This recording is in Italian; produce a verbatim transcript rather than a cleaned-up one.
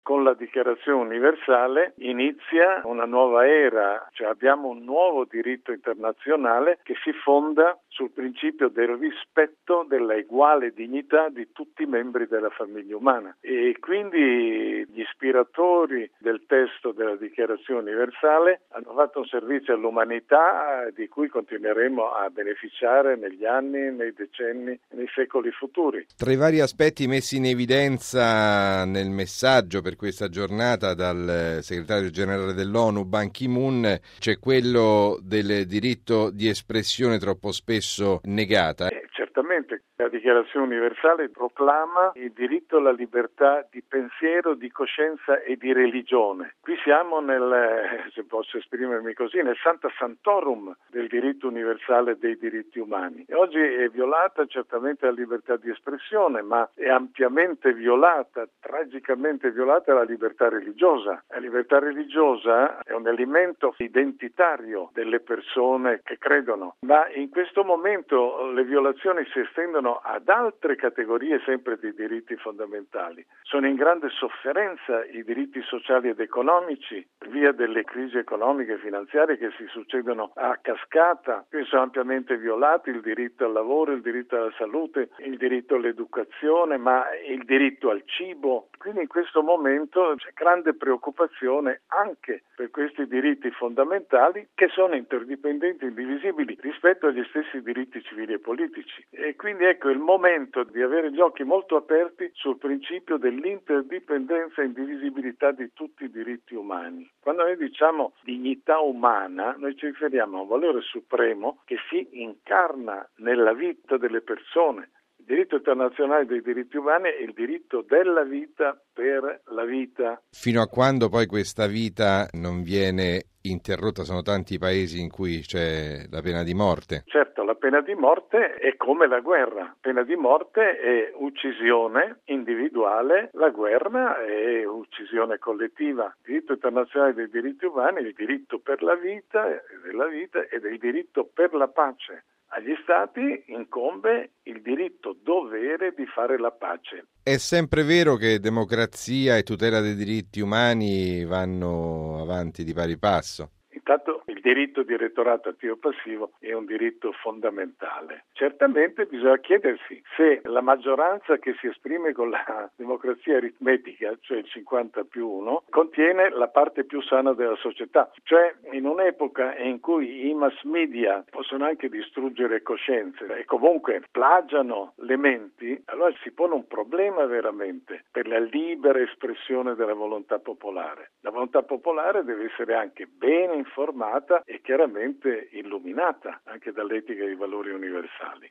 con la Dichiarazione Universale inizia una nuova era, cioè abbiamo un nuovo diritto internazionale che si fonda sul principio del rispetto della uguale dignità di tutti i membri della famiglia umana e quindi gli ispiratori del testo della Dichiarazione Universale hanno fatto un servizio all'umanità di cui continueremo a beneficiare negli anni, nei decenni, nei secoli futuri. Tra i vari aspetti messi in evidenza nel messaggio per questa giornata dal segretario generale dell'ONU Ban Ki-moon c'è quello del diritto di espressione troppo spesso negata. Eh, certamente la Dichiarazione Universale proclama il diritto alla libertà di pensiero, di coscienza e di religione. Qui siamo nel, se posso esprimermi così, nel Santa Santorum del diritto universale dei diritti umani. E oggi è violata certamente la libertà di espressione, ma è ampiamente violata, tragicamente violata la libertà religiosa. La libertà religiosa è un elemento identitario delle persone che credono, ma in questo momento le violazioni si estendono ad altre categorie sempre di diritti fondamentali. Sono in grande sofferenza i diritti sociali ed economici per via delle crisi economiche e finanziarie che si succedono a cascata. Qui sono ampiamente violati il diritto al lavoro, il diritto alla salute, il diritto all'educazione, ma il diritto al cibo. Quindi in questo momento c'è grande preoccupazione anche per questi diritti fondamentali che sono interdipendenti e indivisibili rispetto agli stessi diritti civili e politici. E quindi ecco il momento di avere gli occhi molto aperti sul principio dell'interdipendenza e indivisibilità di tutti i diritti umani. Quando noi diciamo dignità umana, noi ci riferiamo a un valore supremo che si incarna nella vita delle persone. Il diritto internazionale dei diritti umani è il diritto della vita per la vita. Fino a quando poi questa vita non viene interrotta? Sono tanti i paesi in cui c'è la pena di morte. Certo, la pena di morte è come la guerra. La pena di morte è uccisione individuale, la guerra è uccisione collettiva. Il diritto internazionale dei diritti umani è il diritto per la vita, della vita ed è il diritto per la pace. Agli Stati incombe il diritto dovere di fare la pace. È sempre vero che democrazia e tutela dei diritti umani vanno avanti di pari passo? Intanto il diritto di elettorato attivo e passivo è un diritto fondamentale. Certamente bisogna chiedersi se la maggioranza che si esprime con la democrazia aritmetica, cioè il cinquanta più uno, contiene la parte più sana della società. Cioè in un'epoca in cui i mass media possono anche distruggere coscienze e comunque plagiano le menti, allora si pone un problema veramente per la libera espressione della volontà popolare. La volontà popolare deve essere anche ben informata e chiaramente illuminata anche dall'etica dei valori universali.